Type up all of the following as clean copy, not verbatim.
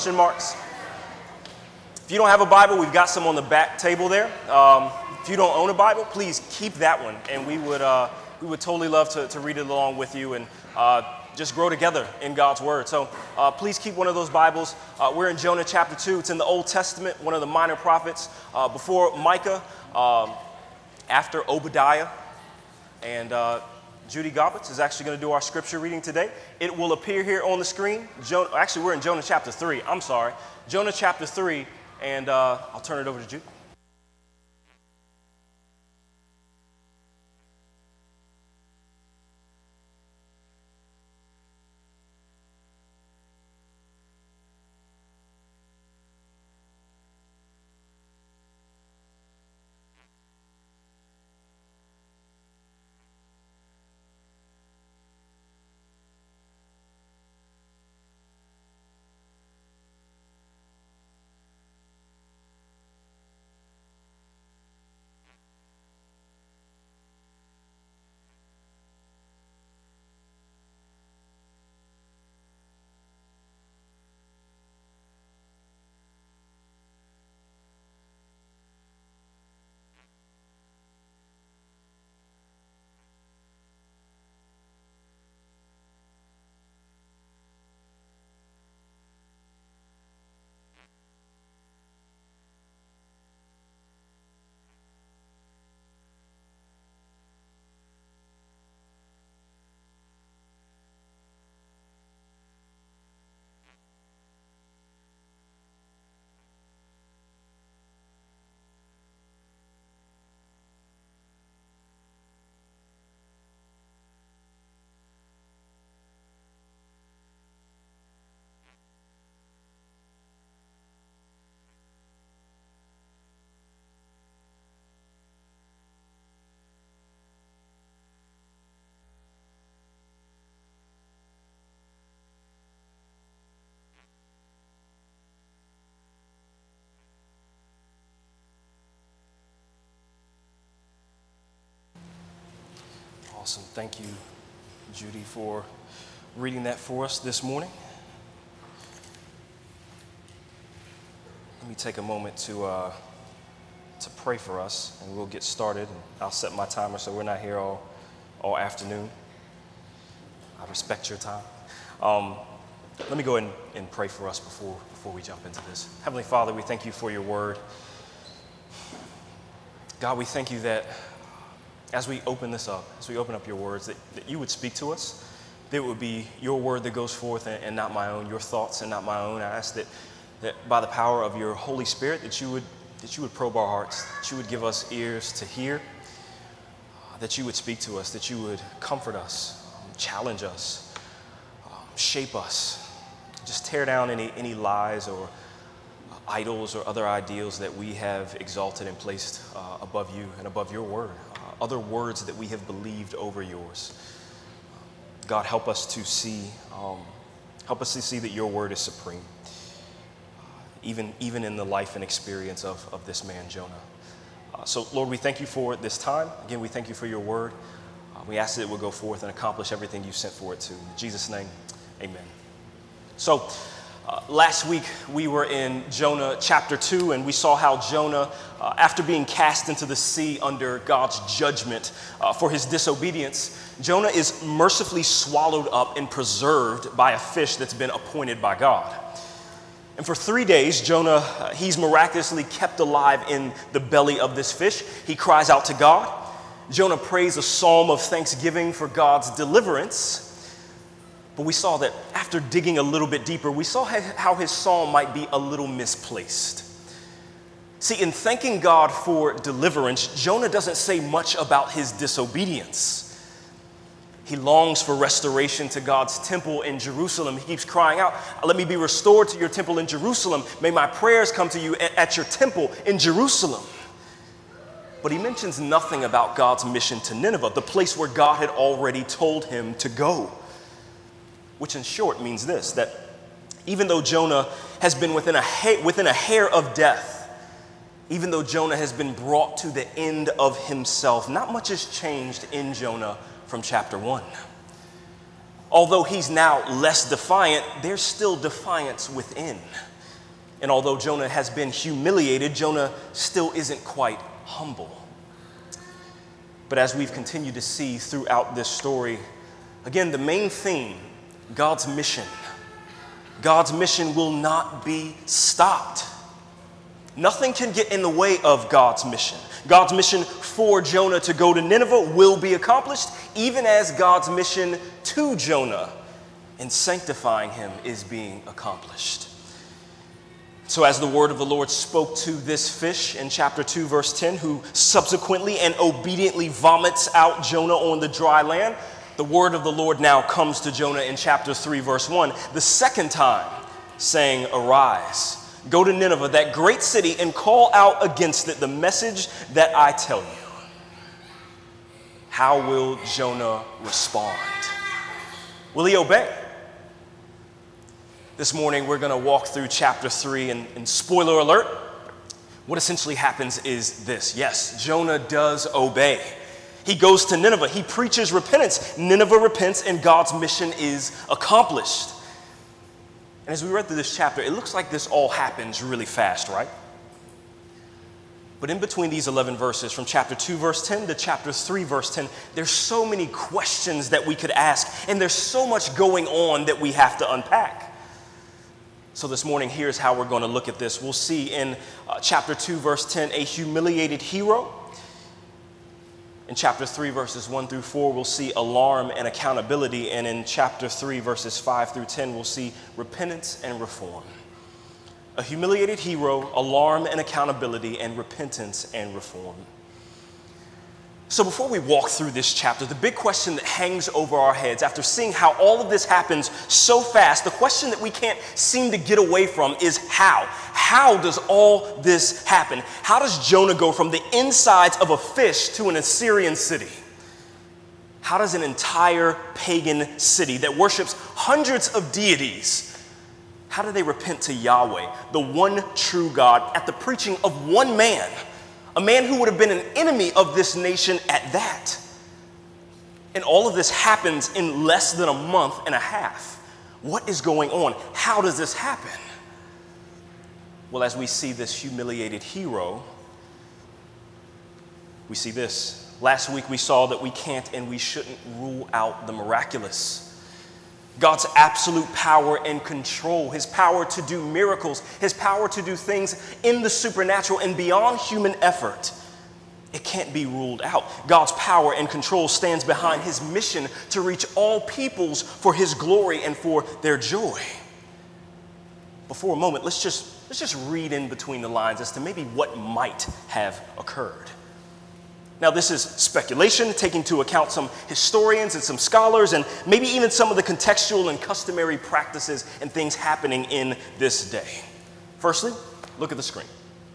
Question marks. If you don't have a Bible, we've got some on the back table there. If you don't own a Bible, please keep that one, and we would totally love to read it along with you and just grow together in God's Word. So please keep one of those Bibles. We're in Jonah chapter 2. It's in the Old Testament, one of the minor prophets, before Micah, after Obadiah, and Judy Gobbets is actually going to do our scripture reading today. It will appear here on the screen. Actually, we're in Jonah chapter 3. I'm sorry. Jonah chapter 3, and I'll turn it over to Judy. Awesome. Thank you, Judy, for reading that for us this morning. Let me take a moment to pray for us, and we'll get started. I'll set my timer so we're not here all afternoon. I respect your time. Let me go ahead and pray for us before we jump into this. Heavenly Father, we thank you for your word. God, we thank you that as we open this up, as we open up your words, that you would speak to us, that it would be your word that goes forth and not my own, your thoughts and not my own. I ask that by the power of your Holy Spirit, that you would probe our hearts, that you would give us ears to hear, that you would speak to us, that you would comfort us, challenge us, shape us, just tear down any lies or idols or other ideals that we have exalted and placed above you and above your word. Other words that we have believed over yours. God, help us to see that your word is supreme, even in the life and experience of this man, Jonah. So, Lord, we thank you for this time. Again, we thank you for your word. We ask that it will go forth and accomplish everything you sent for it to. In Jesus' name, amen. So, last week we were in Jonah chapter 2, and we saw how Jonah, after being cast into the sea under God's judgment for his disobedience, Jonah is mercifully swallowed up and preserved by a fish that's been appointed by God. And for 3 days, Jonah, he's miraculously kept alive in the belly of this fish. He cries out to God. Jonah prays a psalm of thanksgiving for God's deliverance. But we saw that after digging a little bit deeper, we saw how his psalm might be a little misplaced. See, in thanking God for deliverance, Jonah doesn't say much about his disobedience. He longs for restoration to God's temple in Jerusalem. He keeps crying out, "Let me be restored to your temple in Jerusalem. May my prayers come to you at your temple in Jerusalem." But he mentions nothing about God's mission to Nineveh, the place where God had already told him to go. Which in short means this, that even though Jonah has been within a hair of death, even though Jonah has been brought to the end of himself, not much has changed in Jonah from chapter 1. Although he's now less defiant, there's still defiance within. And although Jonah has been humiliated, Jonah still isn't quite humble. But as we've continued to see throughout this story, again, the main theme, God's mission will not be stopped. Nothing can get in the way of God's mission. God's mission for Jonah to go to Nineveh will be accomplished, even as God's mission to Jonah in sanctifying him is being accomplished. So as the word of the Lord spoke to this fish in chapter 2, verse 10, who subsequently and obediently vomits out Jonah on the dry land, the word of the Lord now comes to Jonah in chapter 3, verse 1, the second time, saying, "Arise, go to Nineveh, that great city, and call out against it the message that I tell you." How will Jonah respond? Will he obey? This morning, we're going to walk through chapter 3, and spoiler alert, what essentially happens is this. Yes, Jonah does obey. He goes to Nineveh. He preaches repentance. Nineveh repents, and God's mission is accomplished. And as we read through this chapter, it looks like this all happens really fast, right? But in between these 11 verses, from chapter 2, verse 10 to chapter 3, verse 10, there's so many questions that we could ask, and there's so much going on that we have to unpack. So this morning, here's how we're going to look at this. We'll see in chapter 2, verse 10, a humiliated hero. In chapter 3, verses 1 through 4, we'll see alarm and accountability. And in chapter 3, verses 5 through 10, we'll see repentance and reform. A humiliated hero, alarm and accountability, and repentance and reform. So before we walk through this chapter, the big question that hangs over our heads after seeing how all of this happens so fast, the question that we can't seem to get away from is how? How does all this happen? How does Jonah go from the insides of a fish to an Assyrian city? How does an entire pagan city that worships hundreds of deities, how do they repent to Yahweh, the one true God, at the preaching of one man? A man who would have been an enemy of this nation at that. And all of this happens in less than a month and a half. What is going on? How does this happen? Well, as we see this humiliated hero, we see this. Last week we saw that we can't and we shouldn't rule out the miraculous. God's absolute power and control, his power to do miracles, his power to do things in the supernatural and beyond human effort. It can't be ruled out. God's power and control stands behind his mission to reach all peoples for his glory and for their joy. But for a moment, let's just read in between the lines as to maybe what might have occurred. Now, this is speculation, taking into account some historians and some scholars, and maybe even some of the contextual and customary practices and things happening in this day. Firstly, look at the screen.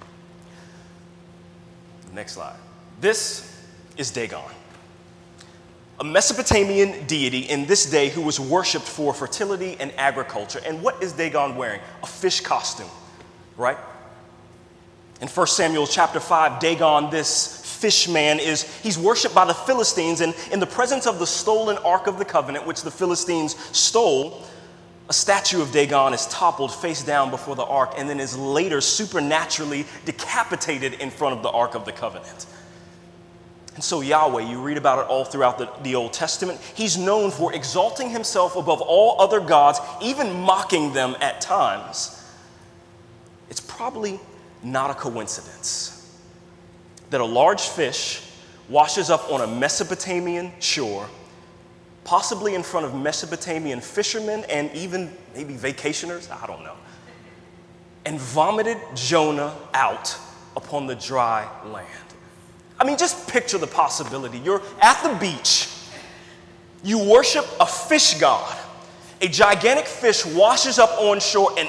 Next slide. This is Dagon, a Mesopotamian deity in this day who was worshipped for fertility and agriculture. And what is Dagon wearing? A fish costume, right? In 1 Samuel chapter 5, Dagon, this fish man, he's worshipped by the Philistines, and in the presence of the stolen Ark of the Covenant, which the Philistines stole, a statue of Dagon is toppled face down before the Ark and then is later supernaturally decapitated in front of the Ark of the Covenant. And so Yahweh, you read about it all throughout the Old Testament, he's known for exalting himself above all other gods, even mocking them at times. It's probably not a coincidence that a large fish washes up on a Mesopotamian shore, possibly in front of Mesopotamian fishermen and even maybe vacationers, I don't know, and vomited Jonah out upon the dry land. I mean, just picture the possibility. You're at the beach, you worship a fish god, a gigantic fish washes up on shore, and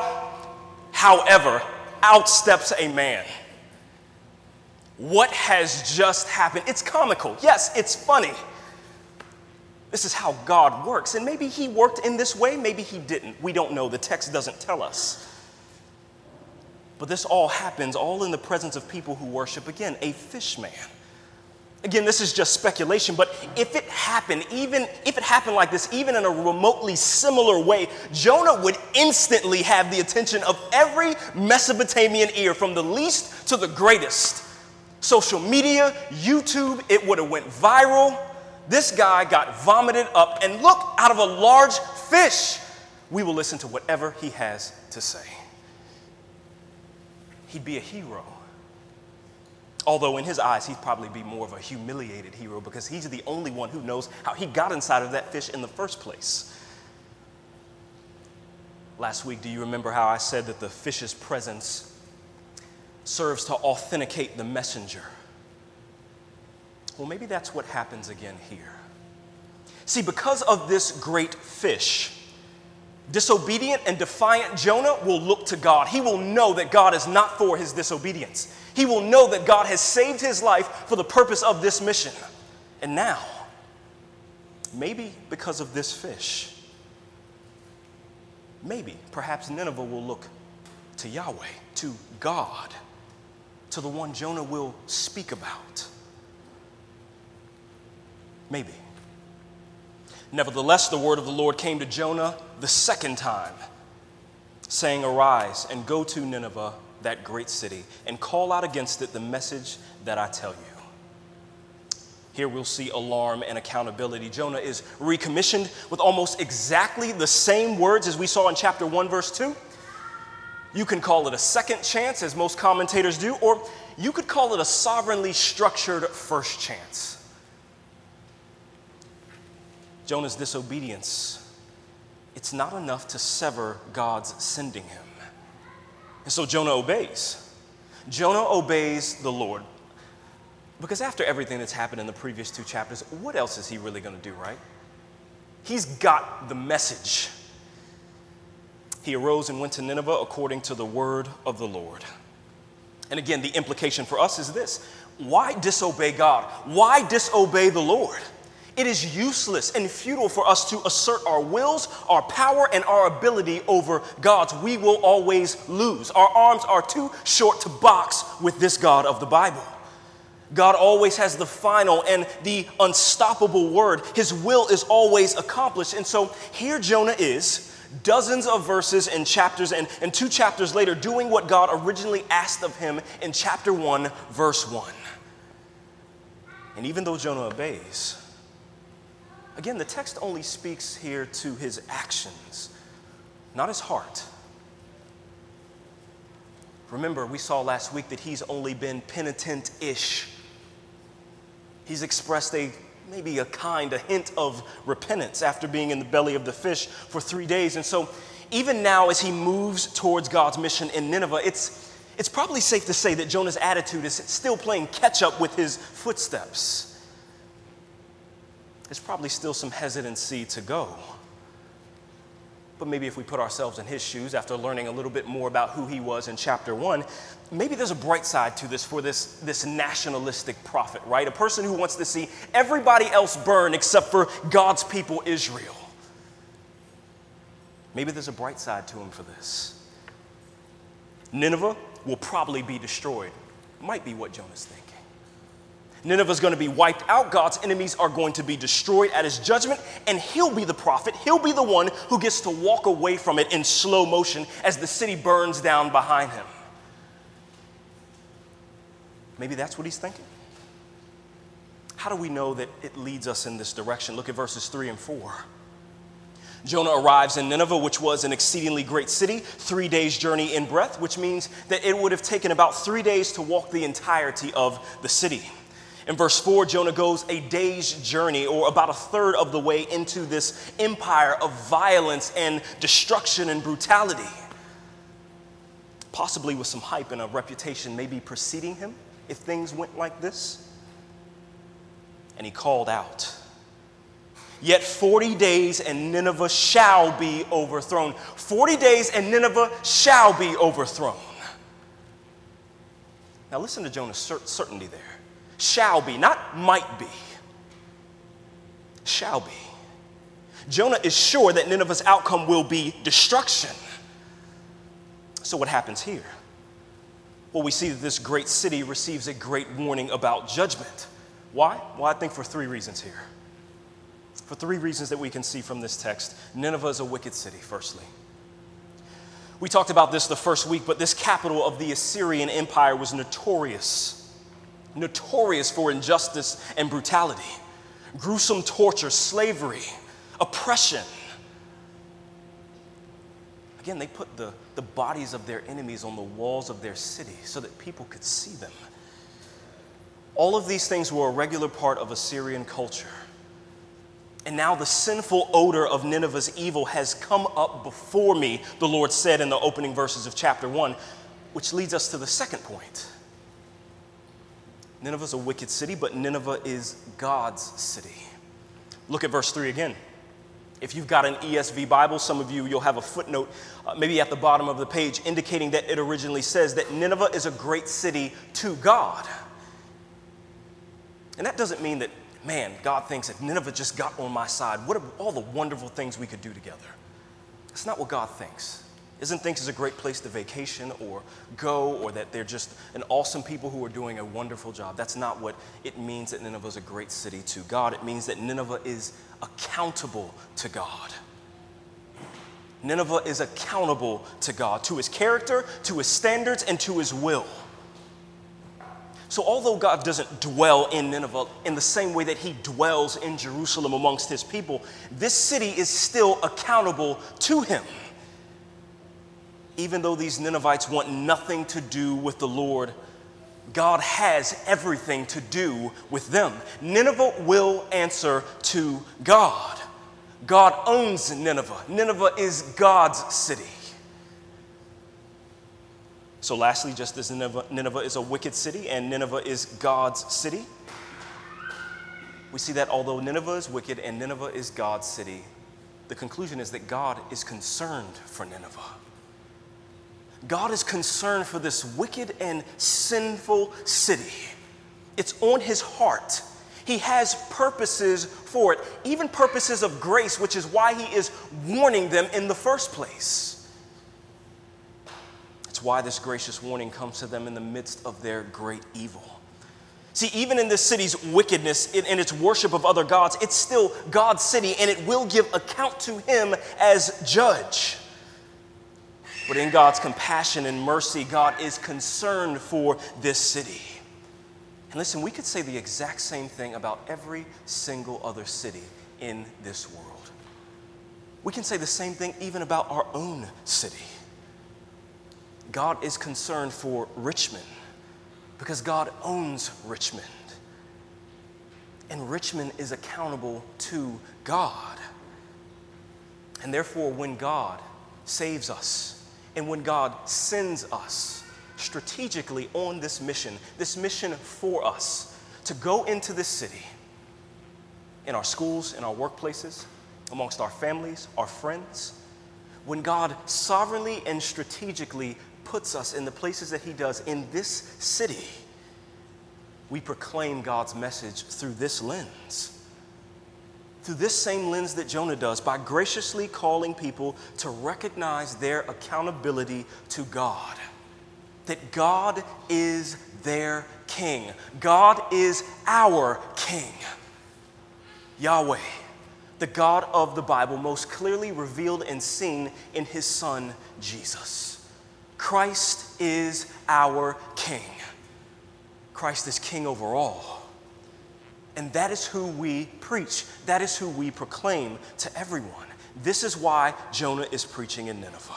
out steps a man. What has just happened? It's comical. Yes, it's funny. This is how God works. And maybe he worked in this way, maybe he didn't. We don't know. The text doesn't tell us. But this all happens all in the presence of people who worship, again, a fish man. Again, this is just speculation, but if it happened like this, even in a remotely similar way, Jonah would instantly have the attention of every Mesopotamian ear, from the least to the greatest. Social media, YouTube, it would have went viral. This guy got vomited up, and look, out of a large fish, we will listen to whatever he has to say. He'd be a hero. Although in his eyes, he'd probably be more of a humiliated hero, because he's the only one who knows how he got inside of that fish in the first place. Last week, do you remember how I said that the fish's presence serves to authenticate the messenger? Well, maybe that's what happens again here. See, because of this great fish, disobedient and defiant Jonah will look to God. He will know that God is not for his disobedience. He will know that God has saved his life for the purpose of this mission. And now, maybe because of this fish, perhaps Nineveh will look to Yahweh, to God, to the one Jonah will speak about. Maybe. Nevertheless, the word of the Lord came to Jonah the second time, saying, "Arise and go to Nineveh, that great city, and call out against it the message that I tell you." Here we'll see alarm and accountability. Jonah is recommissioned with almost exactly the same words as we saw in chapter 1, verse 2. You can call it a second chance, as most commentators do, or you could call it a sovereignly structured first chance. Jonah's disobedience, it's not enough to sever God's sending him. And so Jonah obeys. Jonah obeys the Lord. Because after everything that's happened in the previous 2 chapters, what else is he really going to do, right? He's got the message. He arose and went to Nineveh according to the word of the Lord. And again, the implication for us is this: why disobey God? Why disobey the Lord? It is useless and futile for us to assert our wills, our power, and our ability over God's. We will always lose. Our arms are too short to box with this God of the Bible. God always has the final and the unstoppable word. His will is always accomplished. And so here Jonah is, dozens of verses and chapters, and 2 chapters later, doing what God originally asked of him in chapter 1, verse 1. And even though Jonah obeys, again, the text only speaks here to his actions, not his heart. Remember, we saw last week that he's only been penitent-ish. He's expressed maybe a hint of repentance after being in the belly of the fish for 3 days. And so even now, as he moves towards God's mission in Nineveh, it's probably safe to say that Jonah's attitude is still playing catch up with his footsteps. There's probably still some hesitancy to go. But maybe if we put ourselves in his shoes after learning a little bit more about who he was in chapter 1, maybe there's a bright side to this for this nationalistic prophet, right? A person who wants to see everybody else burn except for God's people, Israel. Maybe there's a bright side to him for this. Nineveh will probably be destroyed. Might be what Jonah's thinking. Nineveh is going to be wiped out. God's enemies are going to be destroyed at his judgment, and he'll be the prophet. He'll be the one who gets to walk away from it in slow motion as the city burns down behind him. Maybe that's what he's thinking. How do we know that it leads us in this direction? Look at verses 3 and 4. Jonah arrives in Nineveh, which was an exceedingly great city, 3 days' journey in breadth, which means that it would have taken about 3 days to walk the entirety of the city. In verse 4, Jonah goes a day's journey, or about a third of the way, into this empire of violence and destruction and brutality. Possibly with some hype and a reputation maybe preceding him if things went like this. And he called out, "Yet 40 days and Nineveh shall be overthrown." 40 days and Nineveh shall be overthrown. Now listen to Jonah's certainty there. Shall be, not might be. Shall be. Jonah is sure that Nineveh's outcome will be destruction. So what happens here? Well, we see that this great city receives a great warning about judgment. Why? Well, I think for three reasons here. For three reasons that we can see from this text. Nineveh is a wicked city, firstly. We talked about this the first week, but this capital of the Assyrian Empire was notorious for injustice and brutality, gruesome torture, slavery, oppression. Again, they put the bodies of their enemies on the walls of their city so that people could see them. All of these things were a regular part of Assyrian culture. And now the sinful odor of Nineveh's evil has come up before me, the Lord said in the opening verses of chapter 1, which leads us to the second point. Nineveh's a wicked city, but Nineveh is God's city. Look at verse 3 again. If you've got an ESV Bible, some of you'll have a footnote maybe at the bottom of the page indicating that it originally says that Nineveh is a great city to God. And that doesn't mean that, man, God thinks if Nineveh just got on my side, what are all the wonderful things we could do together? That's not what God thinks. He doesn't think it's a great place to vacation or go, or that they're just an awesome people who are doing a wonderful job. That's not what it means that Nineveh is a great city to God. It means that Nineveh is accountable to God. Nineveh is accountable to God, to his character, to his standards, and to his will. So although God doesn't dwell in Nineveh in the same way that he dwells in Jerusalem amongst his people, this city is still accountable to him. Even though these Ninevites want nothing to do with the Lord, God has everything to do with them. Nineveh will answer to God. God owns Nineveh. Nineveh is God's city. So lastly, just as Nineveh is a wicked city and Nineveh is God's city, we see that although Nineveh is wicked and Nineveh is God's city, the conclusion is that God is concerned for Nineveh. God is concerned for this wicked and sinful city. It's on his heart. He has purposes for it, even purposes of grace, which is why he is warning them in the first place. That's why this gracious warning comes to them in the midst of their great evil. See, even in this city's wickedness and its worship of other gods, it's still God's city, and it will give account to him as judge. But in God's compassion and mercy, God is concerned for this city. And listen, we could say the exact same thing about every single other city in this world. We can say the same thing even about our own city. God is concerned for Richmond because God owns Richmond. And Richmond is accountable to God. And therefore, when God saves us and when God sends us strategically on this mission for us to go into this city, in our schools, in our workplaces, amongst our families, our friends, when God sovereignly and strategically puts us in the places that he does in this city, we proclaim God's message through this lens. Through this same lens that Jonah does, by graciously calling people to recognize their accountability to God. That God is their king. God is our king. Yahweh, the God of the Bible, most clearly revealed and seen in his Son, Jesus. Christ is our king. Christ is king over all. And that is who we preach. That is who we proclaim to everyone. This is why Jonah is preaching in Nineveh.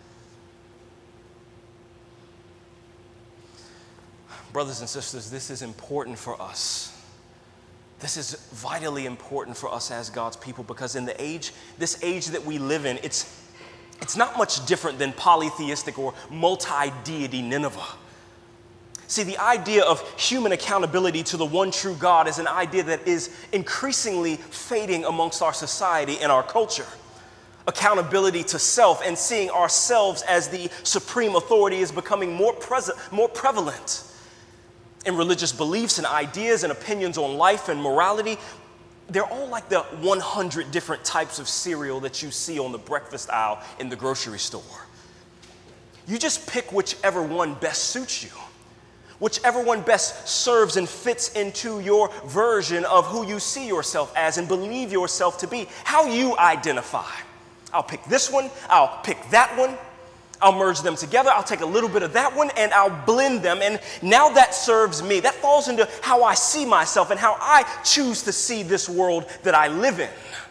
Brothers and sisters, this is important for us. This is vitally important for us as God's people, because in this age that we live in, it's not much different than polytheistic or multi-deity Nineveh. See, the idea of human accountability to the one true God is an idea that is increasingly fading amongst our society and our culture. Accountability to self and seeing ourselves as the supreme authority is becoming more prevalent. In religious beliefs and ideas and opinions on life and morality, they're all like the 100 different types of cereal that you see on the breakfast aisle in the grocery store. You just pick whichever one best suits you. whichever one best serves and fits into your version of who you see yourself as and believe yourself to be, how you identify. I'll pick this one, I'll pick that one, I'll merge them together, I'll take a little bit of that one and I'll blend them, and now that serves me. That falls into how I see myself and how I choose to see this world that I live in.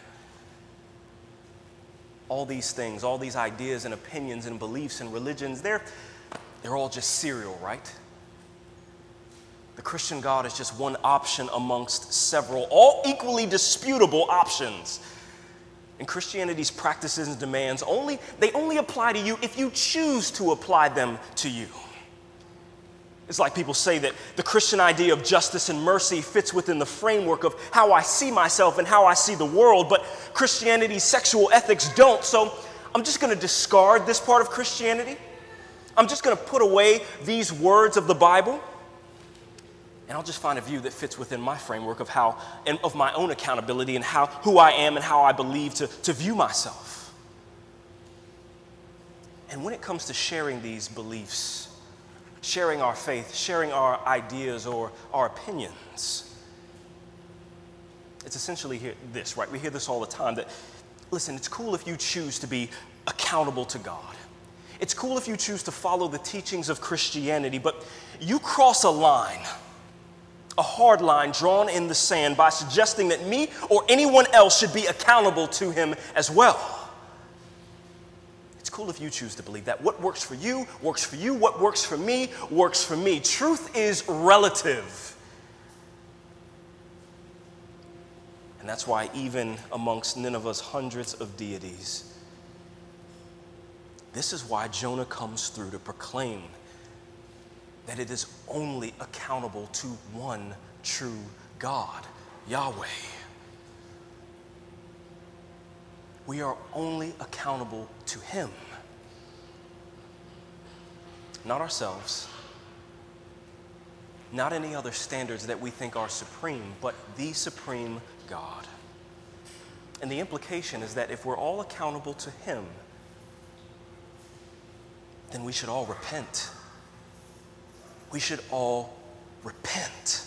All these things, all these ideas and opinions and beliefs and religions, they're all just cereal, right? The Christian God is just one option amongst several, all equally disputable options. And Christianity's practices and demands only apply to you if you choose to apply them to you. It's like people say that the Christian idea of justice and mercy fits within the framework of how I see myself and how I see the world, but Christianity's sexual ethics don't. So I'm just going to discard this part of Christianity. I'm just going to put away these words of the Bible, and I'll just find a view that fits within my framework of how and of my own accountability and who I am and how I believe to view myself. And when it comes to sharing these beliefs, sharing our faith, sharing our ideas or our opinions, it's essentially this, right? We hear this all the time that, listen, it's cool if you choose to be accountable to God. It's cool if you choose to follow the teachings of Christianity, but you cross a line, a hard line drawn in the sand by suggesting that me or anyone else should be accountable to him as well. It's cool if you choose to believe that. What works for you, works for you. What works for me, works for me. Truth is relative. And that's why even amongst Nineveh's hundreds of deities, this is why Jonah comes through to proclaim that it is only accountable to one true God, Yahweh. We are only accountable to him, not ourselves, not any other standards that we think are supreme, but the supreme God. And the implication is that if we're all accountable to him, then we should all repent. We should all repent.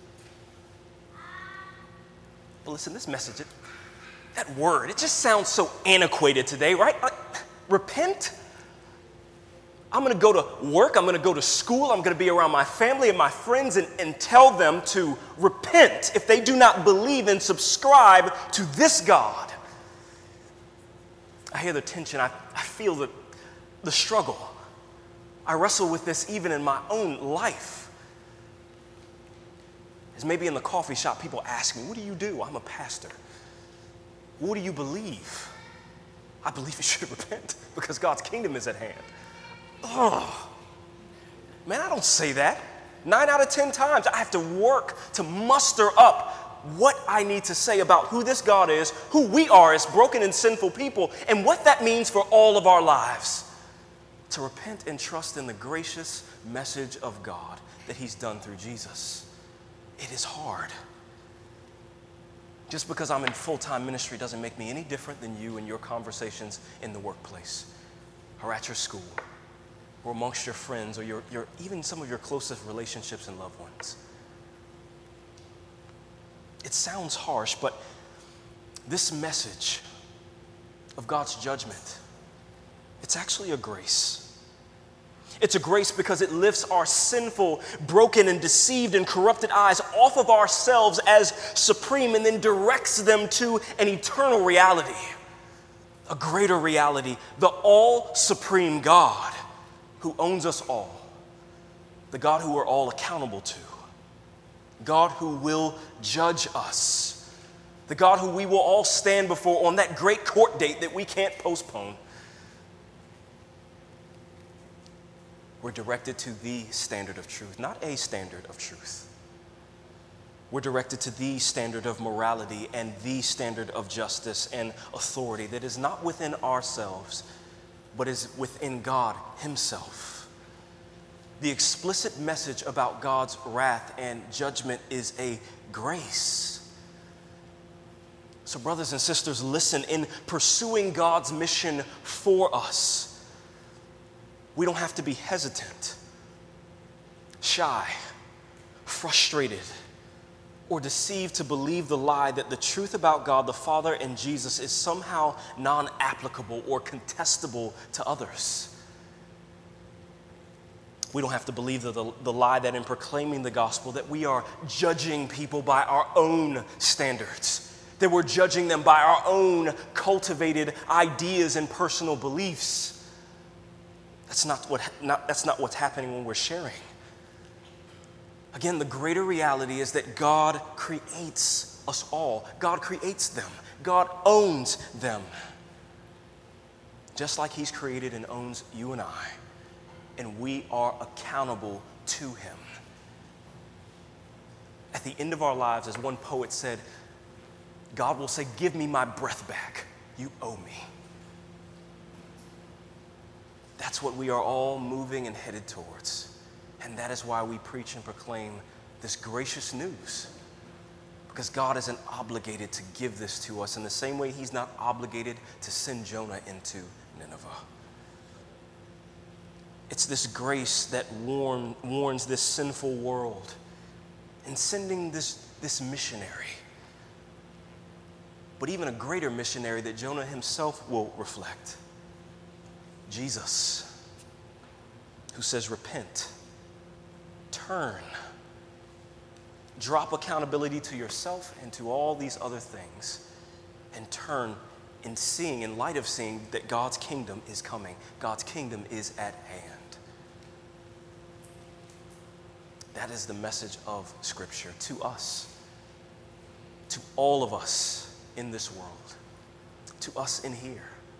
But listen, this message, that word, it just sounds so antiquated today, right? Repent? I'm going to go to work, I'm going to go to school, I'm going to be around my family and my friends and tell them to repent if they do not believe and subscribe to this God. I hear the tension, I feel the struggle. I wrestle with this even in my own life. As maybe in the coffee shop, people ask me, what do you do? I'm a pastor. What do you believe? I believe you should repent because God's kingdom is at hand. Oh, man, I don't say that. 9 out of 10 times, I have to work to muster up what I need to say about who this God is, who we are as broken and sinful people, and what that means for all of our lives. To repent and trust in the gracious message of God that he's done through Jesus. It is hard. Just because I'm in full-time ministry doesn't make me any different than you in your conversations in the workplace or at your school or amongst your friends or your even some of your closest relationships and loved ones. It sounds harsh, but this message of God's judgment, it's actually a grace. It's a grace because it lifts our sinful, broken, and deceived and corrupted eyes off of ourselves as supreme and then directs them to an eternal reality, a greater reality, the all-supreme God who owns us all, the God who we're all accountable to, God who will judge us, the God who we will all stand before on that great court date that we can't postpone. We're directed to the standard of truth, not a standard of truth. We're directed to the standard of morality and the standard of justice and authority that is not within ourselves, but is within God himself. The explicit message about God's wrath and judgment is a grace. So brothers and sisters, listen, in pursuing God's mission for us, we don't have to be hesitant. shy, frustrated, or deceived to believe the lie that the truth about God the Father and Jesus is somehow non-applicable or contestable to others. We don't have to believe the lie that in proclaiming the gospel that we are judging people by our own standards, that we're judging them by our own cultivated ideas and personal beliefs. That's not what's happening when we're sharing. Again, the greater reality is that God creates us all. God creates them. God owns them. Just like He's created and owns you and I. And we are accountable to Him. At the end of our lives, as one poet said, God will say, "Give me my breath back. You owe me." That's what we are all moving and headed towards. And that is why we preach and proclaim this gracious news. Because God isn't obligated to give this to us in the same way He's not obligated to send Jonah into Nineveh. It's this grace that warns this sinful world in sending this missionary. But even a greater missionary that Jonah himself will reflect. Jesus, who says, repent, turn, drop accountability to yourself and to all these other things, and turn in light of seeing that God's kingdom is coming. God's kingdom is at hand. That is the message of Scripture to us, to all of us in this world, to us in here.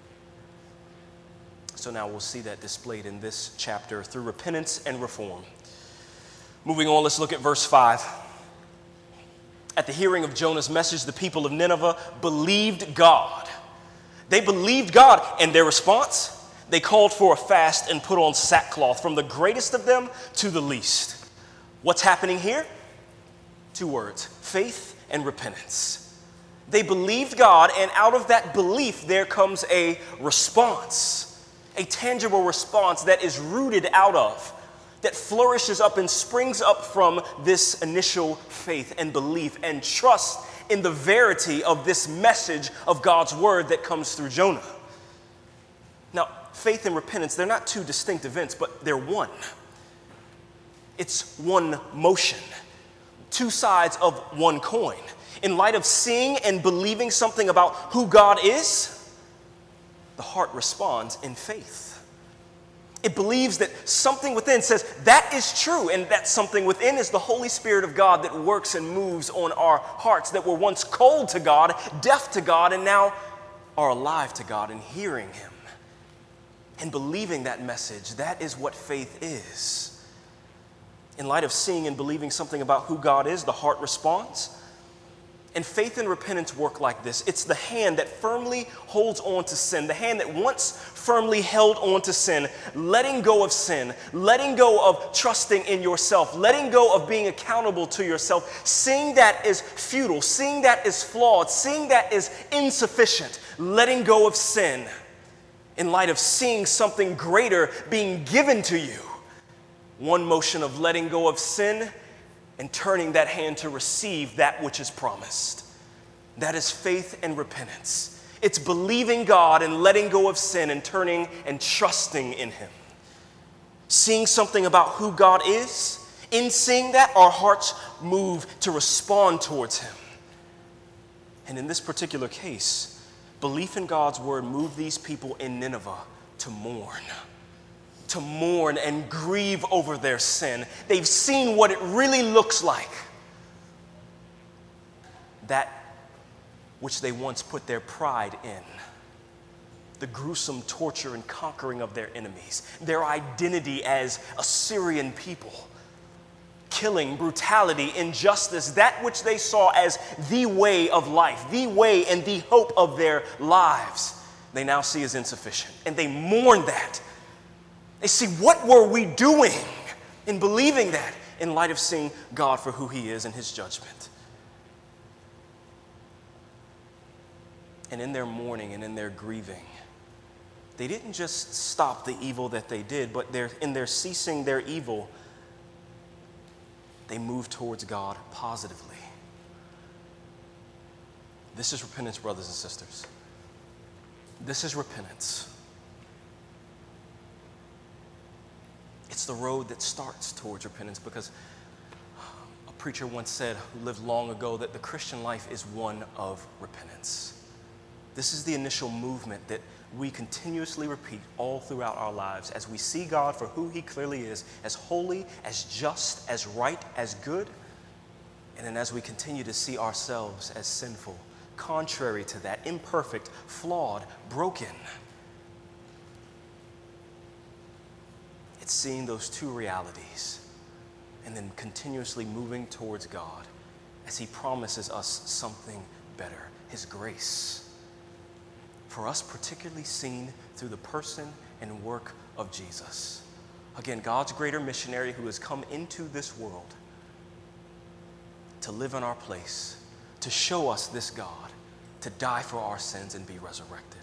So now we'll see that displayed in this chapter through repentance and reform. Moving on, let's look at verse 5. At the hearing of Jonah's message, the people of Nineveh believed God. They believed God, and their response, they called for a fast and put on sackcloth, from the greatest of them to the least. What's happening here? 2 words, faith and repentance. They believed God, and out of that belief, there comes a response, a tangible response that is rooted out of, that flourishes up and springs up from this initial faith and belief and trust in the verity of this message of God's word that comes through Jonah. Now, faith and repentance, they're not 2 distinct events, but they're one. It's one motion, 2 sides of one coin. In light of seeing and believing something about who God is, the heart responds in faith. It believes that something within says, that is true, and that something within is the Holy Spirit of God that works and moves on our hearts that were once cold to God, deaf to God, and now are alive to God and hearing Him. And believing that message, that is what faith is. In light of seeing and believing something about who God is, the heart responds. And faith and repentance work like this. It's the hand that firmly holds on to sin, the hand that once firmly held on to sin, letting go of sin, letting go of trusting in yourself, letting go of being accountable to yourself, seeing that is futile, seeing that is flawed, seeing that is insufficient, letting go of sin in light of seeing something greater being given to you. One motion of letting go of sin and turning that hand to receive that which is promised. That is faith and repentance. It's believing God and letting go of sin and turning and trusting in Him. Seeing something about who God is, in seeing that, our hearts move to respond towards Him. And in this particular case, belief in God's word moved these people in Nineveh to mourn and grieve over their sin. They've seen what it really looks like. That which they once put their pride in. The gruesome torture and conquering of their enemies. Their identity as Assyrian people. Killing, brutality, injustice, that which they saw as the way of life, the way and the hope of their lives, they now see as insufficient. And they mourn that. They see, what were we doing in believing that in light of seeing God for who He is and His judgment? And in their mourning and in their grieving, they didn't just stop the evil that they did, but in their ceasing their evil, they move towards God positively. This is repentance, brothers and sisters. This is repentance. It's the road that starts towards repentance, because a preacher once said, who lived long ago, that the Christian life is one of repentance. This is the initial movement that we continuously repeat all throughout our lives as we see God for who he clearly is, as holy, as just, as right, as good, and then as we continue to see ourselves as sinful, contrary to that, imperfect, flawed, broken. It's seeing those two realities and then continuously moving towards God as he promises us something better, his grace. For us, particularly seen through the person and work of Jesus. Again, God's greater missionary who has come into this world to live in our place, to show us this God, to die for our sins and be resurrected.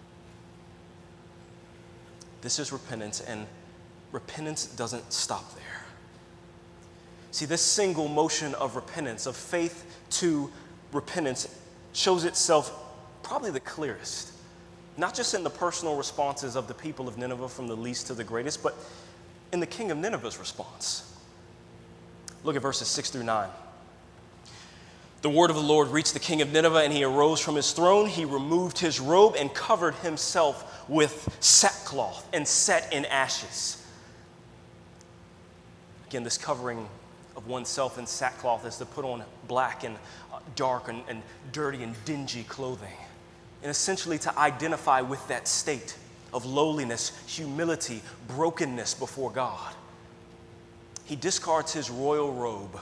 This is repentance, and repentance doesn't stop there. See, this single motion of repentance, of faith to repentance, shows itself probably the clearest, not just in the personal responses of the people of Nineveh from the least to the greatest, but in the king of Nineveh's response. Look at verses 6 through 9. The word of the Lord reached the king of Nineveh, and he arose from his throne. He removed his robe and covered himself with sackcloth and sat in ashes. Again, this covering of oneself in sackcloth is to put on black and dark and dirty and dingy clothing, and essentially to identify with that state of lowliness, humility, brokenness before God. He discards his royal robe,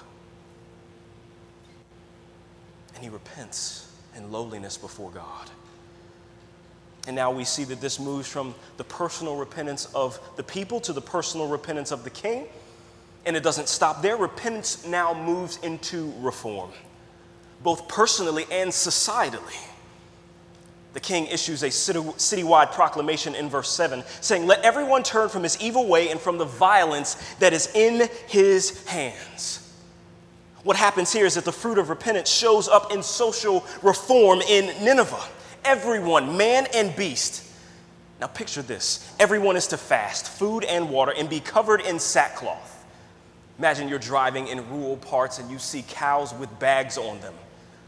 and he repents in lowliness before God. And now we see that this moves from the personal repentance of the people to the personal repentance of the king. And it doesn't stop there. Repentance now moves into reform, both personally and societally. The king issues a citywide proclamation in verse 7, saying, "Let everyone turn from his evil way and from the violence that is in his hands." What happens here is that the fruit of repentance shows up in social reform in Nineveh. Everyone, man and beast. Now picture this. Everyone is to fast, food and water, and be covered in sackcloth. Imagine you're driving in rural parts and you see cows with bags on them.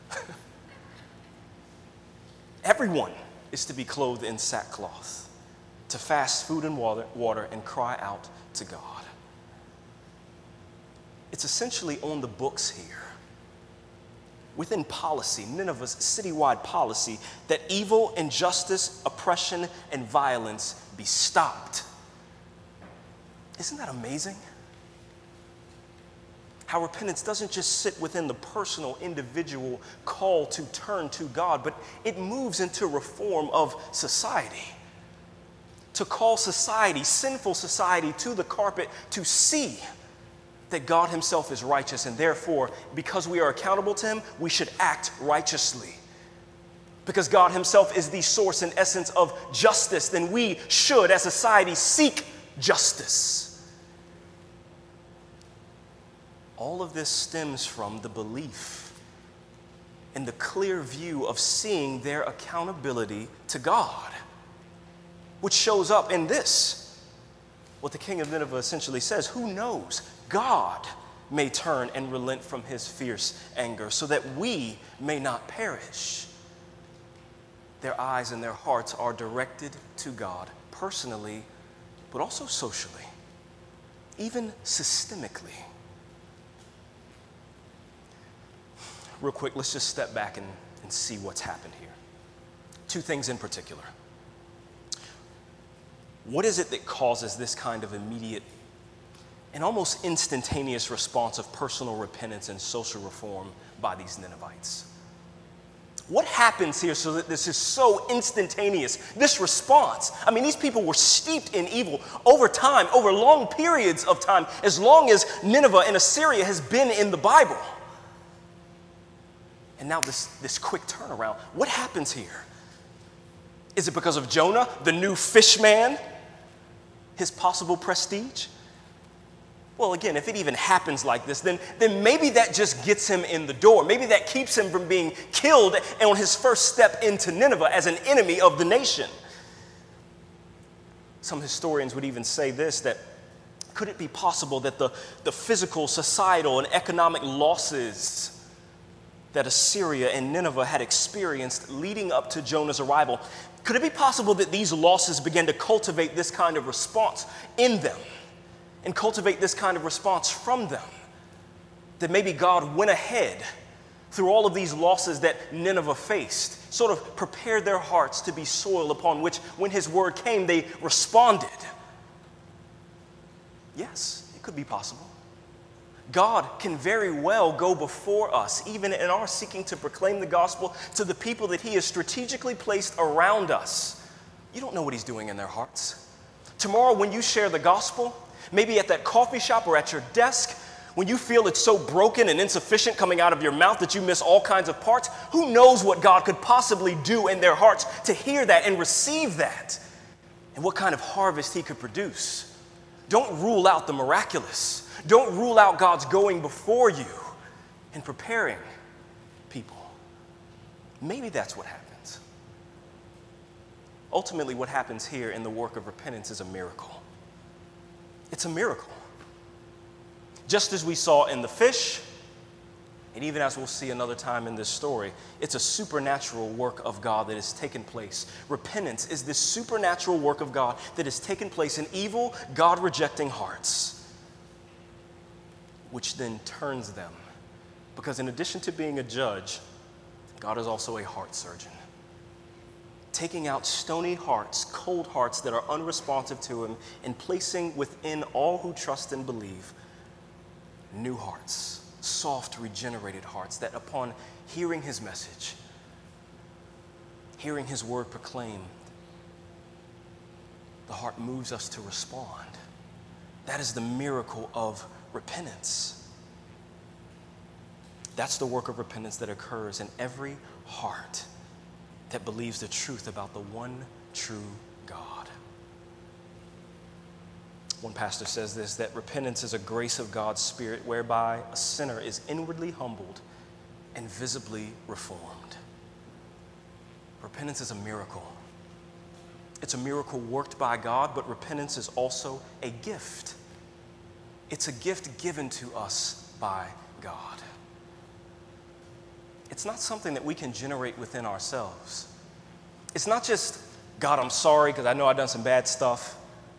Everyone is to be clothed in sackcloth, to fast food and water and cry out to God. It's essentially on the books here, within policy, Nineveh's citywide policy, that evil, injustice, oppression, and violence be stopped. Isn't that amazing? How repentance doesn't just sit within the personal, individual call to turn to God, but it moves into reform of society. To call society, sinful society, to the carpet to see that God himself is righteous, and therefore, because we are accountable to him, we should act righteously. Because God himself is the source and essence of justice, then we should, as society, seek justice. All of this stems from the belief and the clear view of seeing their accountability to God, which shows up in this. What the king of Nineveh essentially says, who knows? God may turn and relent from his fierce anger so that we may not perish. Their eyes and their hearts are directed to God personally, but also socially, even systemically. Real quick, let's just step back and see what's happened here. Two things in particular. What is it that causes this kind of immediate and almost instantaneous response of personal repentance and social reform by these Ninevites? What happens here so that this is so instantaneous, this response? I mean, these people were steeped in evil over time, over long periods of time, as long as Nineveh and Assyria has been in the Bible. And now this quick turnaround. What happens here? Is it because of Jonah, the new fish man, his possible prestige? Well, again, if it even happens like this, then maybe that just gets him in the door. Maybe that keeps him from being killed on his first step into Nineveh as an enemy of the nation. Some historians would even say this, that could it be possible that the physical, societal, and economic losses that Assyria and Nineveh had experienced leading up to Jonah's arrival, could it be possible that these losses began to cultivate this kind of response in them and cultivate this kind of response from them? That maybe God went ahead through all of these losses that Nineveh faced, sort of prepared their hearts to be soil upon which, when his word came, they responded. Yes, it could be possible. God can very well go before us, even in our seeking to proclaim the gospel to the people that he has strategically placed around us. You don't know what he's doing in their hearts. Tomorrow, when you share the gospel, maybe at that coffee shop or at your desk, when you feel it's so broken and insufficient coming out of your mouth that you miss all kinds of parts, who knows what God could possibly do in their hearts to hear that and receive that, and what kind of harvest he could produce. Don't rule out the miraculous. Don't rule out God's going before you and preparing people. Maybe that's what happens. Ultimately, what happens here in the work of repentance is a miracle. It's a miracle. Just as we saw in the fish, and even as we'll see another time in this story, it's a supernatural work of God that has taken place. Repentance is this supernatural work of God that has taken place in evil, God-rejecting hearts, which then turns them. Because in addition to being a judge, God is also a heart surgeon, taking out stony hearts, cold hearts that are unresponsive to him, and placing within all who trust and believe new hearts, soft, regenerated hearts that upon hearing his message, hearing his word proclaimed, the heart moves us to respond. That is the miracle of repentance. That's the work of repentance that occurs in every heart that believes the truth about the one true God. One pastor says this, that repentance is a grace of God's Spirit whereby a sinner is inwardly humbled and visibly reformed. Repentance is a miracle. It's a miracle worked by God, but repentance is also a gift. It's a gift given to us by God. It's not something that we can generate within ourselves. It's not just, God, I'm sorry because I know I've done some bad stuff.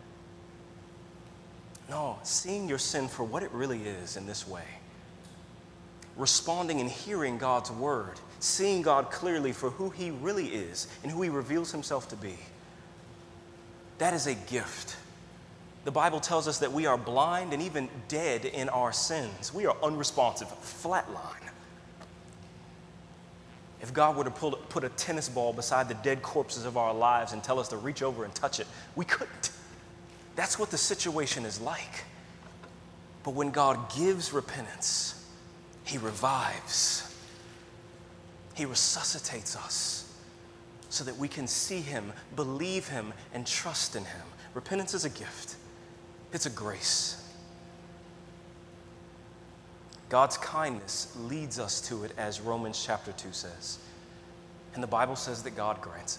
No, seeing your sin for what it really is in this way. Responding and hearing God's word. Seeing God clearly for who he really is and who he reveals himself to be. That is a gift. The Bible tells us that we are blind and even dead in our sins. We are unresponsive, flatline. If God were to put a tennis ball beside the dead corpses of our lives and tell us to reach over and touch it, we couldn't. That's what the situation is like. But when God gives repentance, he revives. He resuscitates us so that we can see him, believe him, and trust in him. Repentance is a gift. It's a grace. God's kindness leads us to it, as Romans chapter 2 says. And the Bible says that God grants it.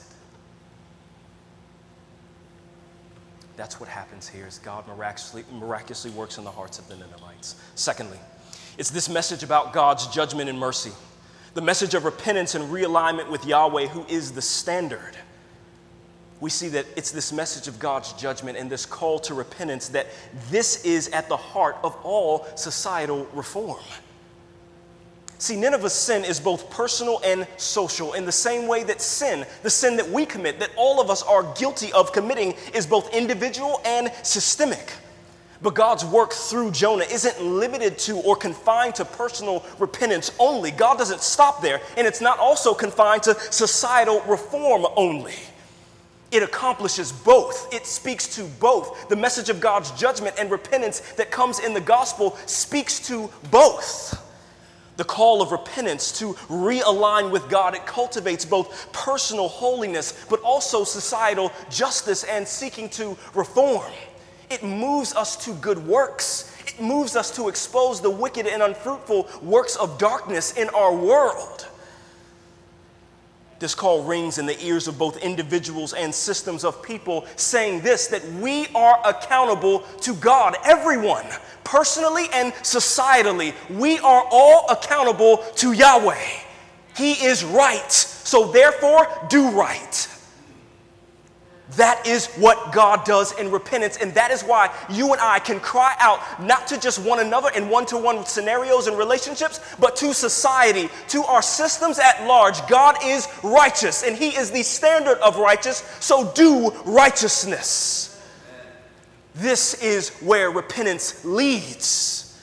That's what happens here, is God miraculously works in the hearts of the Ninevites. Secondly, it's this message about God's judgment and mercy. The message of repentance and realignment with Yahweh, who is the standard. We see that it's this message of God's judgment and this call to repentance, that this is at the heart of all societal reform. See, Nineveh's sin is both personal and social, in the same way that sin, the sin that we commit, that all of us are guilty of committing, is both individual and systemic. But God's work through Jonah isn't limited to or confined to personal repentance only. God doesn't stop there, and it's not also confined to societal reform only. It accomplishes both. It speaks to both. The message of God's judgment and repentance that comes in the gospel speaks to both. The call of repentance to realign with God, it cultivates both personal holiness, but also societal justice and seeking to reform. It moves us to good works. It It moves us to expose the wicked and unfruitful works of darkness in our world. This call rings in the ears of both individuals and systems of people, saying this, that we are accountable to God, everyone, personally and societally. We are all accountable to Yahweh. He is right, so therefore do right. That is what God does in repentance, and that is why you and I can cry out not to just one another in one-to-one scenarios and relationships, but to society, to our systems at large. God is righteous, and He is the standard of righteous, so do righteousness. This is where repentance leads.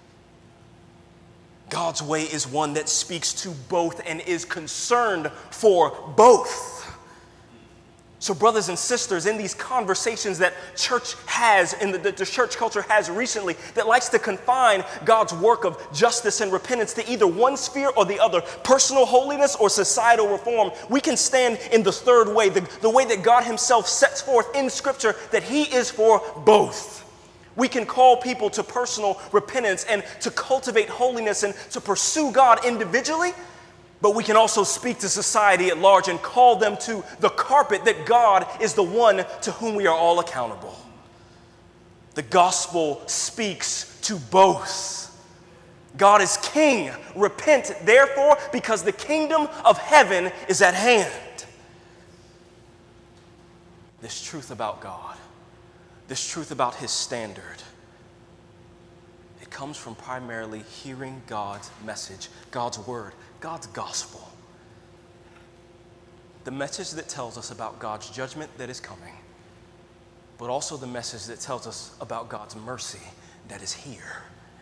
God's way is one that speaks to both and is concerned for both. So brothers and sisters, in these conversations that church has, and the church culture has recently, that likes to confine God's work of justice and repentance to either one sphere or the other, personal holiness or societal reform, we can stand in the third way, the way that God Himself sets forth in Scripture, that He is for both. We can call people to personal repentance and to cultivate holiness and to pursue God individually, but we can also speak to society at large and call them to the carpet that God is the one to whom we are all accountable. The gospel speaks to both. God is king. Repent, therefore, because the kingdom of heaven is at hand. This truth about God, this truth about His standard, it comes from primarily hearing God's message, God's word, God's gospel. The message that tells us about God's judgment that is coming, but also the message that tells us about God's mercy that is here.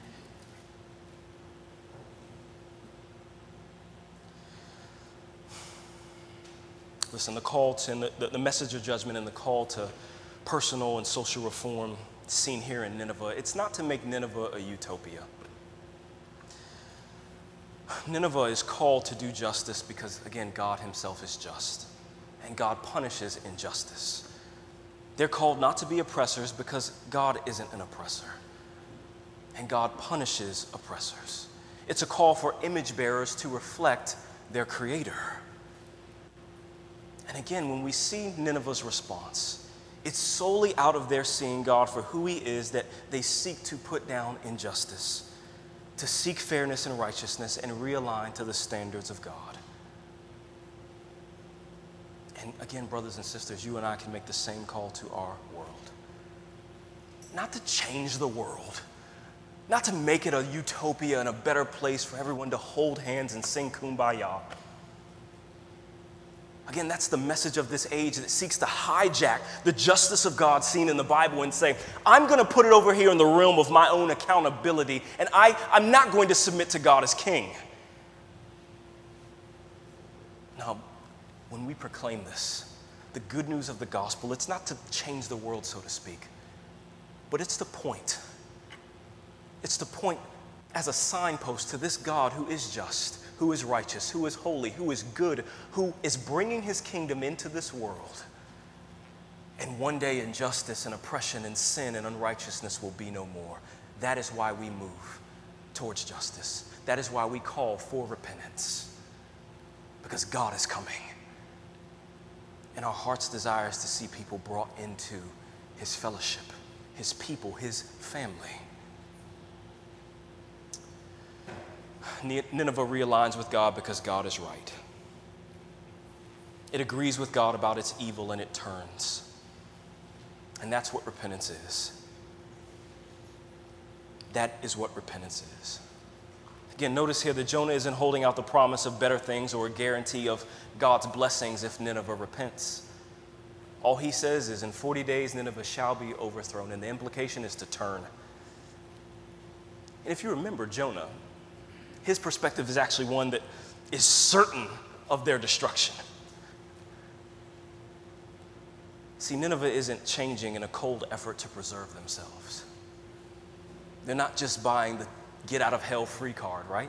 Listen, the call to the message of judgment and the call to personal and social reform seen here in Nineveh, it's not to make Nineveh a utopia. Nineveh is called to do justice because, again, God Himself is just, and God punishes injustice. They're called not to be oppressors because God isn't an oppressor, and God punishes oppressors. It's a call for image bearers to reflect their Creator. And again, when we see Nineveh's response, it's solely out of their seeing God for who He is that they seek to put down injustice, to seek fairness and righteousness and realign to the standards of God. And again, brothers and sisters, you and I can make the same call to our world. Not to change the world, not to make it a utopia and a better place for everyone to hold hands and sing Kumbaya. Again, that's the message of this age that seeks to hijack the justice of God seen in the Bible and say, I'm going to put it over here in the realm of my own accountability, and I'm not going to submit to God as king. Now, when we proclaim this, the good news of the gospel, it's not to change the world, so to speak, but it's to point. It's to point as a signpost to this God who is just, who is righteous, who is holy, who is good, who is bringing His kingdom into this world. And one day injustice and oppression and sin and unrighteousness will be no more. That is why we move towards justice. That is why we call for repentance. Because God is coming. And our heart's desire is to see people brought into His fellowship, His people, His family. Nineveh realigns with God because God is right. It agrees with God about its evil and it turns. And that's what repentance is. That is what repentance is. Again, notice here that Jonah isn't holding out the promise of better things or a guarantee of God's blessings if Nineveh repents. All he says is in 40 days Nineveh shall be overthrown, and the implication is to turn. And if you remember Jonah, his perspective is actually one that is certain of their destruction. See, Nineveh isn't changing in a cold effort to preserve themselves. They're not just buying the get out of hell free card, right?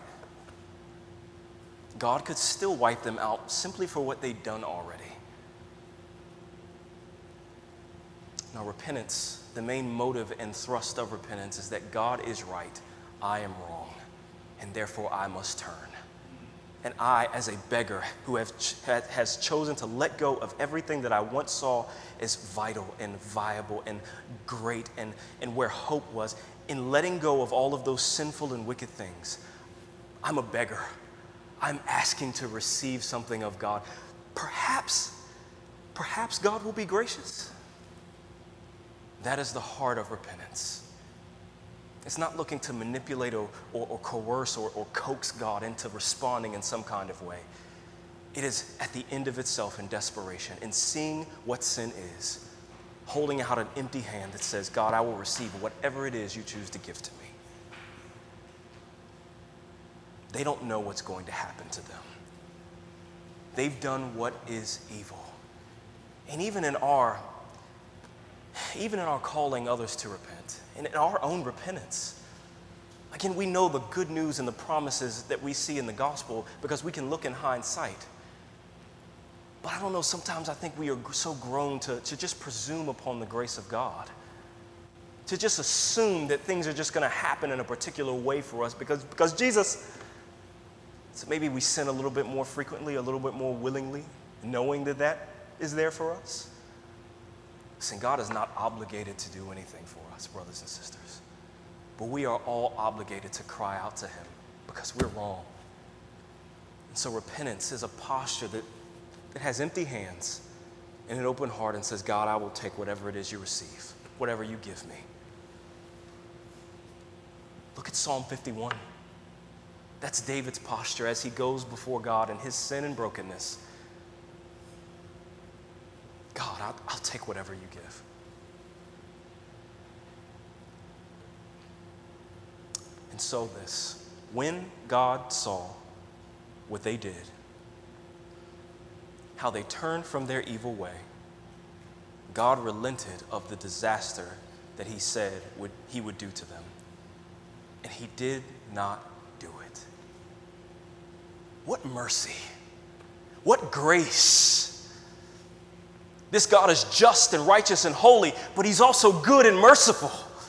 God could still wipe them out simply for what they'd done already. Now, repentance the main motive and thrust of repentance is that God is right, I am wrong, and therefore I must turn. And I, as a beggar who has chosen to let go of everything that I once saw as vital and viable and great and where hope was, in letting go of all of those sinful and wicked things, I'm a beggar. I'm asking to receive something of God. Perhaps God will be gracious. That is the heart of repentance. It's not looking to manipulate or coerce or coax God into responding in some kind of way. It is at the end of itself in desperation, in seeing what sin is, holding out an empty hand that says, God, I will receive whatever it is you choose to give to me. They don't know what's going to happen to them. They've done what is evil. And even in our calling others to repent, and in our own repentance, again, we know the good news and the promises that we see in the gospel because we can look in hindsight. But I don't know, sometimes I think we are so grown to just presume upon the grace of God, to just assume that things are just going to happen in a particular way for us because Jesus. So maybe we sin a little bit more frequently, a little bit more willingly, knowing that is there for us. Listen, God is not obligated to do anything for us, brothers and sisters. But we are all obligated to cry out to him because we're wrong. And so repentance is a posture that has empty hands and an open heart and says, God, I will take whatever it is you receive, whatever you give me. Look at Psalm 51. That's David's posture as he goes before God in his sin and brokenness. God, I'll take whatever you give. And so when God saw what they did, how they turned from their evil way, God relented of the disaster that he said he would do to them. And he did not do it. What mercy, what grace. This God is just and righteous and holy, but he's also good and merciful.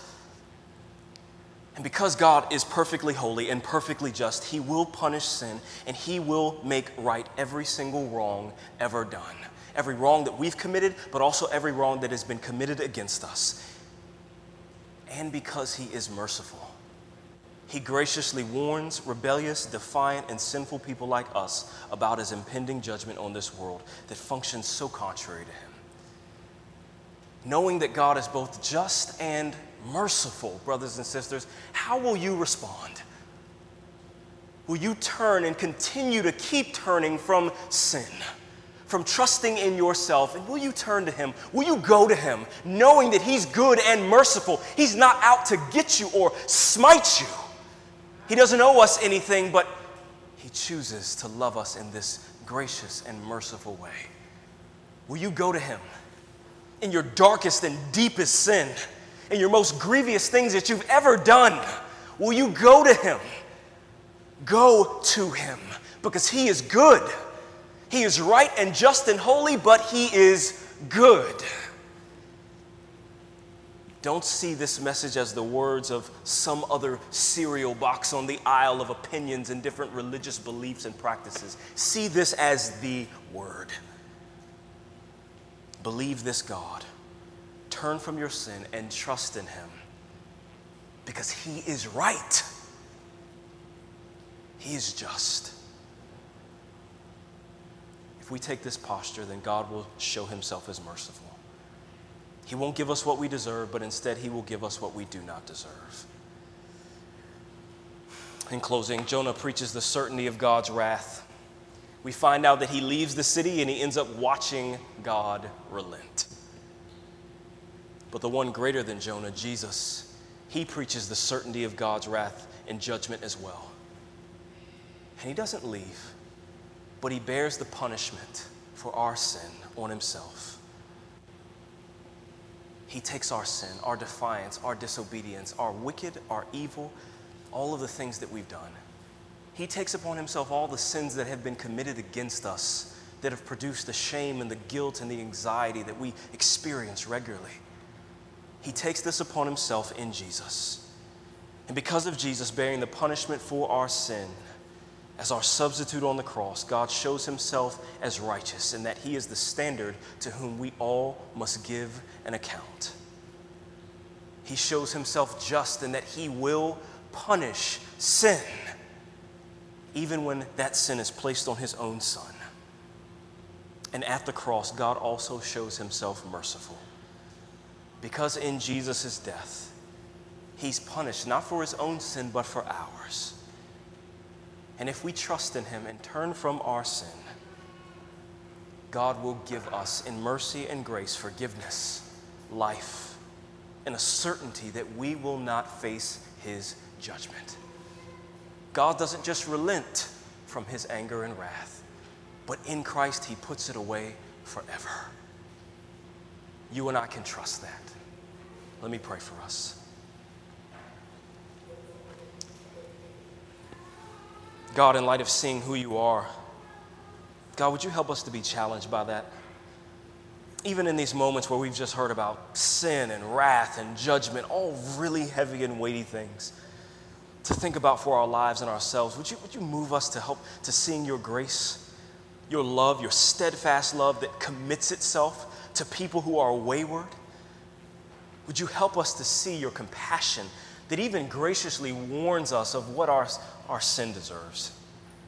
And because God is perfectly holy and perfectly just, he will punish sin and he will make right every single wrong ever done. Every wrong that we've committed, but also every wrong that has been committed against us. And because he is merciful, he graciously warns rebellious, defiant, and sinful people like us about his impending judgment on this world that functions so contrary to him. Knowing that God is both just and merciful, brothers and sisters, how will you respond? Will you turn and continue to keep turning from sin, from trusting in yourself, and will you turn to him? Will you go to him knowing that he's good and merciful? He's not out to get you or smite you. He doesn't owe us anything, but he chooses to love us in this gracious and merciful way. Will you go to him in your darkest and deepest sin, in your most grievous things that you've ever done? Will you go to him? Go to him, because he is good. He is right and just and holy, but he is good. Don't see this message as the words of some other cereal box on the aisle of opinions and different religious beliefs and practices. See this as the word. Believe this God. Turn from your sin and trust in him, because he is right. He is just. If we take this posture, then God will show himself as merciful. He won't give us what we deserve, but instead he will give us what we do not deserve. In closing, Jonah preaches the certainty of God's wrath. We find out that he leaves the city and he ends up watching God relent. But the one greater than Jonah, Jesus, he preaches the certainty of God's wrath and judgment as well. And he doesn't leave, but he bears the punishment for our sin on himself. He takes our sin, our defiance, our disobedience, our wicked, our evil, all of the things that we've done. He takes upon himself all the sins that have been committed against us, that have produced the shame and the guilt and the anxiety that we experience regularly. He takes this upon himself in Jesus. And because of Jesus bearing the punishment for our sin, as our substitute on the cross, God shows himself as righteous and that he is the standard to whom we all must give an account. He shows himself just in that he will punish sin, even when that sin is placed on his own Son. And at the cross, God also shows himself merciful. Because in Jesus' death, he's punished not for his own sin, but for ours. And if we trust in him and turn from our sin, God will give us in mercy and grace forgiveness, life, and a certainty that we will not face his judgment. God doesn't just relent from his anger and wrath, but in Christ he puts it away forever. You and I can trust that. Let me pray for us. God, in light of seeing who you are, God, would you help us to be challenged by that? Even in these moments where we've just heard about sin and wrath and judgment, all really heavy and weighty things to think about for our lives and ourselves, would you move us to help to seeing your grace, your love, your steadfast love that commits itself to people who are wayward? Would you help us to see your compassion that even graciously warns us of what our sin deserves?